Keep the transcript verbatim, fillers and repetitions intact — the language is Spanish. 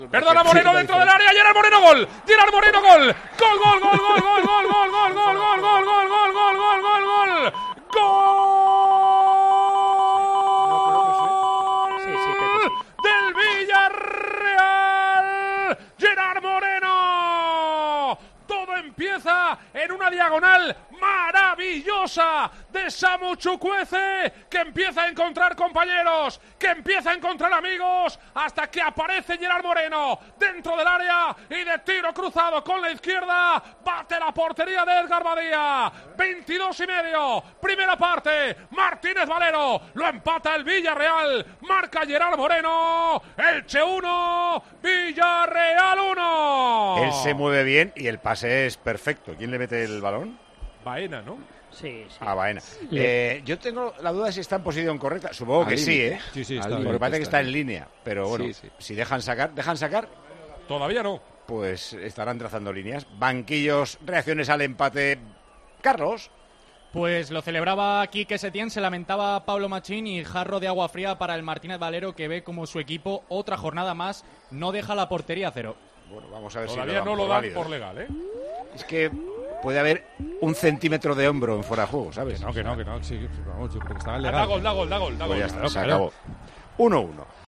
Perdona Moreno dentro del área, Gerard Moreno, gol. Gerard Moreno, gol. Gol, gol, gol, gol, gol, gol, gol, gol, gol, gol, gol, gol, gol, gol, gol, gol, gol. Gol del Villarreal. Gerard Moreno. Todo empieza en una diagonal maravillosa de Samu Chukwueze, que empieza a encontrar compañeros, que empieza a encontrar amigos, hasta que aparece Gerard Moreno dentro del área y de tiro cruzado con la izquierda bate la portería de Edgar Badía. veintidós y medio, primera parte. Martínez Valero lo empata el Villarreal, marca Gerard Moreno. Elche uno, Villarreal uno. Él se mueve bien y el pase es perfecto. ¿Quién le mete el balón? Baena, ¿no? Sí, sí. Ah, Baena. Eh, yo tengo la duda de si está en posición correcta. Supongo que sí, ¿eh? Sí, sí, está Porque bien. parece que está en línea. Pero bueno, Sí, sí. si dejan sacar, ¿dejan sacar? Todavía no. Pues estarán trazando líneas. Banquillos, reacciones al empate. Carlos. Pues lo celebraba Quique Setién, se lamentaba Pablo Machín y jarro de agua fría para el Martínez Valero, que ve como su equipo otra jornada más no deja la portería a cero. Bueno, vamos a ver Todavía si no lo lo dan dan por por válido. legal, ¿eh? Es que puede haber un centímetro de hombro en fuera de juego, ¿sabes? Que no, que no, que no. Sí, vamos, yo creo que estaba Da legal. gol, da gol, da gol, da Pues gol. ya está, se acabó. uno uno.